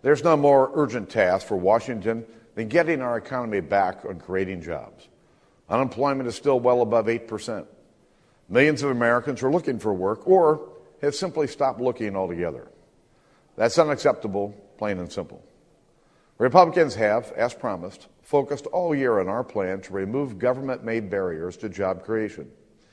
There's no more urgent task for Washington than getting our economy back on creating jobs. Unemployment is still well above 8%. Millions of Americans are looking for work or have simply stopped looking altogether. That's unacceptable, plain and simple. Republicans have, as promised, focused all year on our plan to remove government-made barriers to job creation.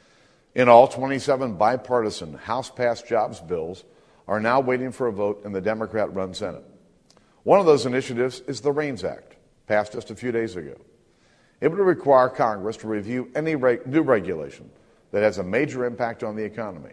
In all, 27 bipartisan House-passed jobs bills are now waiting for a vote in the Democrat-run Senate. One of those initiatives is the REINS Act, passed just a few days ago. It would require Congress to review any new regulation that has a major impact on the economy.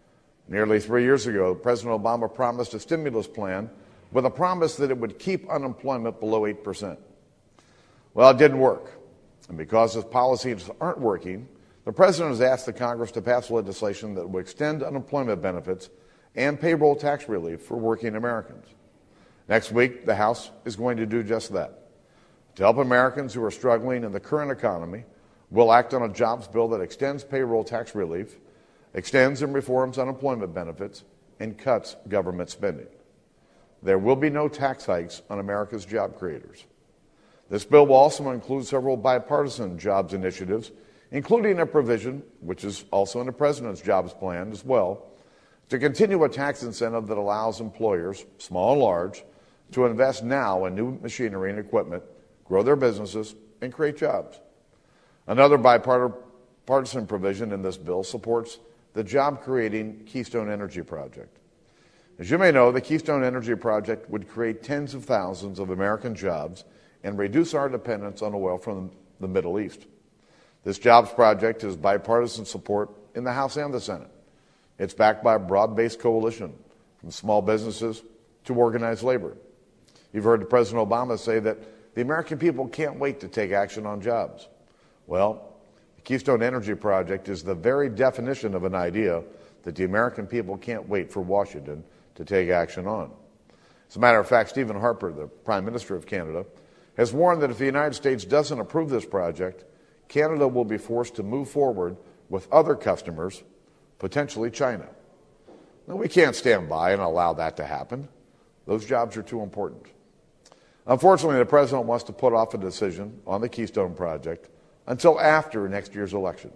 Nearly 3 years ago, President Obama promised a stimulus plan with a promise that it would keep unemployment below 8%. Well, it didn't work. And because his policies aren't working, the President has asked the Congress to pass legislation that will extend unemployment benefits and payroll tax relief for working Americans. Next week, the House is going to do just that. To help Americans who are struggling in the current economy, we'll act on a jobs bill that extends payroll tax relief, extends and reforms unemployment benefits, and cuts government spending. There will be no tax hikes on America's job creators. This bill will also include several bipartisan jobs initiatives, including a provision, which is also in the President's jobs plan as well, to continue a tax incentive that allows employers, small and large, to invest now in new machinery and equipment, grow their businesses, and create jobs. Another bipartisan provision in this bill supports the job-creating Keystone Energy Project. As you may know, the Keystone Energy Project would create tens of thousands of American jobs and reduce our dependence on oil from the Middle East. This jobs project has bipartisan support in the House and the Senate. It's backed by a broad-based coalition, from small businesses to organized labor. You've heard President Obama say that the American people can't wait to take action on jobs. Well, the Keystone Energy Project is the very definition of an idea that the American people can't wait for Washington to take action on. As a matter of fact, Stephen Harper, the Prime Minister of Canada, has warned that if the United States doesn't approve this project, Canada will be forced to move forward with other customers, potentially China. Now, we can't stand by and allow that to happen. Those jobs are too important. Unfortunately, the President wants to put off a decision on the Keystone Project until after next year's election.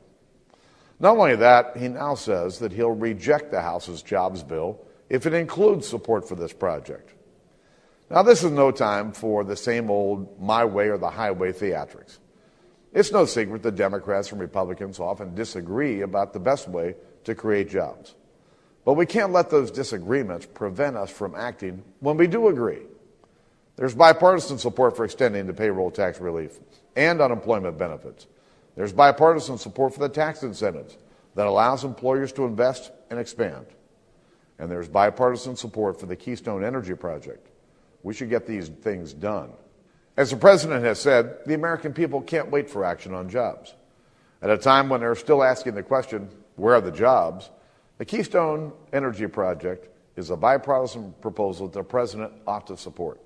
Not only that, he now says that he'll reject the House's jobs bill if it includes support for this project. Now, this is no time for the same old my way or the highway theatrics. It's no secret that Democrats and Republicans often disagree about the best way to create jobs. But we can't let those disagreements prevent us from acting when we do agree. There's bipartisan support for extending the payroll tax relief and unemployment benefits. There's bipartisan support for the tax incentives that allows employers to invest and expand. And there's bipartisan support for the Keystone Energy Project. We should get these things done. As the President has said, the American people can't wait for action on jobs. At a time when they're still asking the question, where are the jobs? The Keystone Energy Project is a bipartisan proposal that the President ought to support.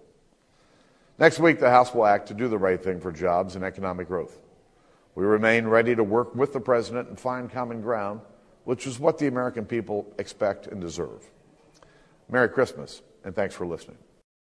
Next week, the House will act to do the right thing for jobs and economic growth. We remain ready to work with the President and find common ground, which is what the American people expect and deserve. Merry Christmas, and thanks for listening.